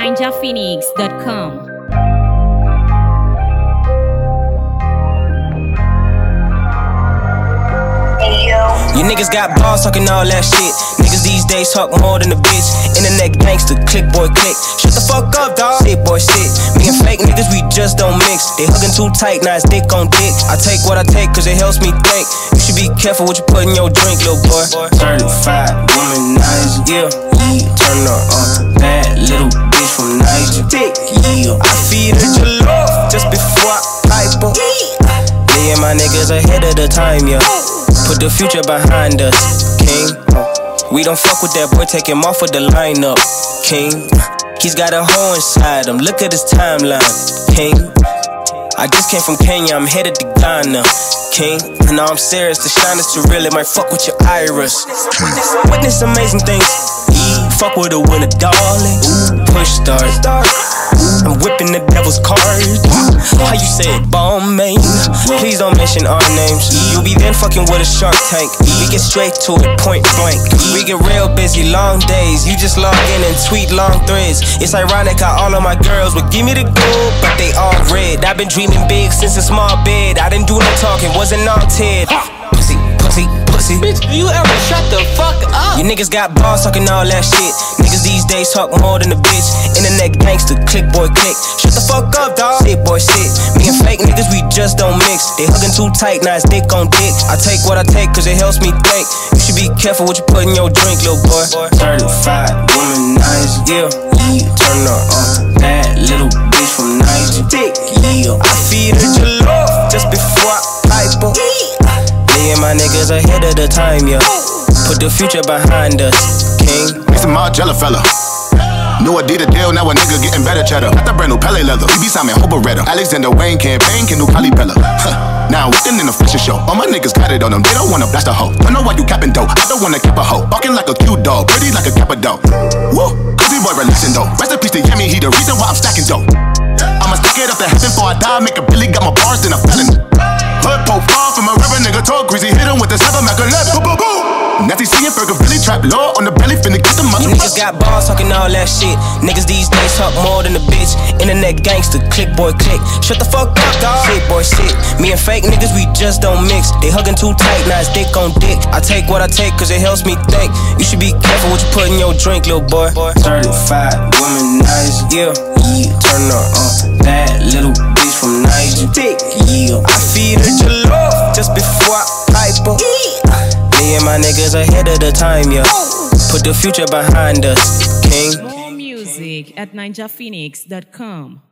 ninjaphoenix.com. You niggas got balls talking all that shit. Niggas these days talk more than a bitch. Internet gangster, click boy click. Shut the fuck up, dawg. Sit boy sit. Me and fake niggas, we just don't mix. They hugging too tight, now it's dick on dick. I take what I take cause it helps me think. You should be careful what you put in your drink, little boy. Certified womanizer, yeah. Turn her on. Bad little bitch from Niger. Dick, yeah. I feed her jollof just before I pipe her. Me and my niggas ahead of the time, yeah. Put the future behind us, king. We don't fuck with that boy, take him off of the lineup, king. He's got a hole inside him, look at his timeline, king. I just came from Kenya, I'm headed to Ghana, king. And now I'm serious, the shine is too real, it might fuck with your iris. Witness amazing things, fuck with a winner, darling. Push start, I'm whipping the devil's cards. How you say it, bomb main? Please don't mention our names. You be then fucking with a Shark Tank. We get straight to it, point blank. We get real busy, long days. You just log in and tweet long threads. It's ironic how all of my girls would give me the gold, but they all red. I've been dreaming big since a small bed. I didn't do no talking, wasn't all Ted. Pussy, pussy, pussy. Bitch, you ever shut the fuck up? You niggas got balls talking all that shit. Niggas these days talk more than a bitch. Internet gangster, click boy click. Shut the fuck up, dawg. Sit boy sit. Me and fake niggas, we just don't mix. They hugging too tight, now it's dick on dick. I take what I take cause it helps me think. You should be careful what you put in your drink, little boy. Certified womanizer, yeah. Turn her on. Bad little bitch from Niger. Dick, yeah. I feed her jollof just before I pipe her. Me and my niggas ahead of the time, yeah. Put the future behind us, king. It's a Margiela fella. New Adidas deal, now a nigga getting better cheddar. Got that brand new Pele leather. We be Simon Hoberetta. Alexander Wayne campaign can do Cali Bella. Now I'm working in a fashion show. All my niggas got it on them. They don't wanna blast a hoe. I know why you capping though. I don't wanna cap a hoe. Barking like a cute dog. Pretty like a kappa dog. Whoa, crazy boy relaxing though. Rest in peace to Yemi. He the reason why I'm stacking dough. I'ma stack it up to heaven before I die. Make a Billy, got my bars, then a felon. Hood profile from a rubber nigga talk. Greasy hit him with the 7 Mac 11. Boom, boom, boom. Natty seeing Fergus Billy trap law on the belly, finna get them out. You niggas got balls talking all that shit. Niggas these days talk more than a bitch. Internet gangster, click boy click. Shut the fuck up, dawg. Sit boy sit. Me and fake niggas, we just don't mix. They hugging too tight, now it's dick on dick. I take what I take cause it helps me think. You should be careful what you put in your drink, little boy. Certified womanizer, yeah. Turn her on. Bad little bitch from Niger. Dick, yeah. I feed her jollof just before I pipe her. Me and my niggas ahead of the time, yeah. Put the future behind us, king. More music at ninjaphoenix.com.